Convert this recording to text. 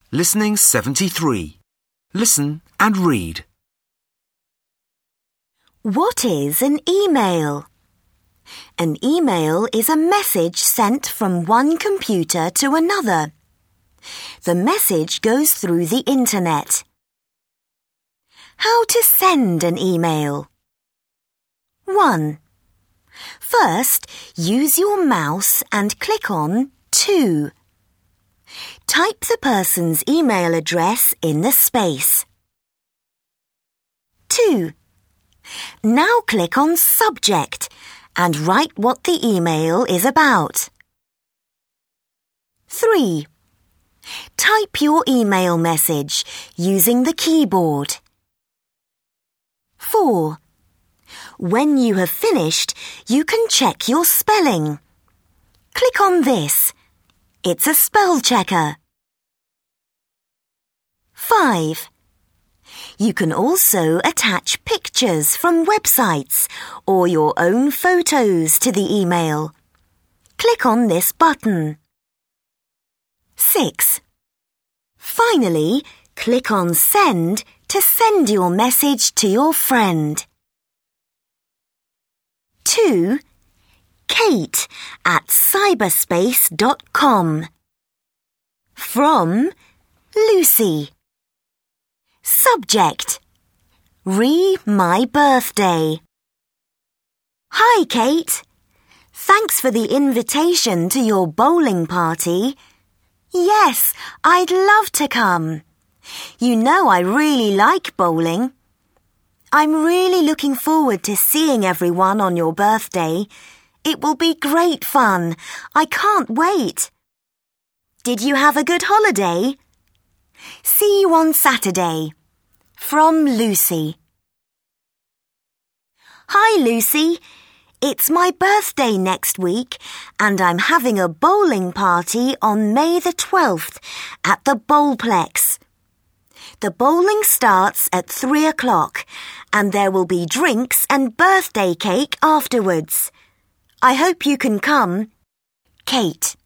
Listening 73. Listen and read. What is an email? An email is a message sent from one computer to another. The message goes through the internet. How to send an email? 1. First, use your mouse and click on To. Type the person's email address in the space. 2. Now click on Subject and write what the email is about. 3. Type your email message using the keyboard. 4. When you have finished, you can check your spelling. Click on this. It's a spell checker. 5. You can also attach pictures from websites or your own photos to the email. Click on this button. 6. Finally, click on Send to send your message to your friend. 2. Kate at cyberspace.com. From Lucy. Subject: My birthday. Hi, Kate. Thanks for the invitation to your bowling party. Yes, I'd love to come. You know I really like bowling. I'm really looking forward to seeing everyone on your birthday. It will be great fun. I can't wait. Did you have a good holiday? See you on Saturday. From Lucy. Hi, Lucy. It's my birthday next week and I'm having a bowling party on May the 12th at the Bowlplex. The bowling starts at 3 o'clock and there will be drinks and birthday cake afterwards. I hope you can come. Kate.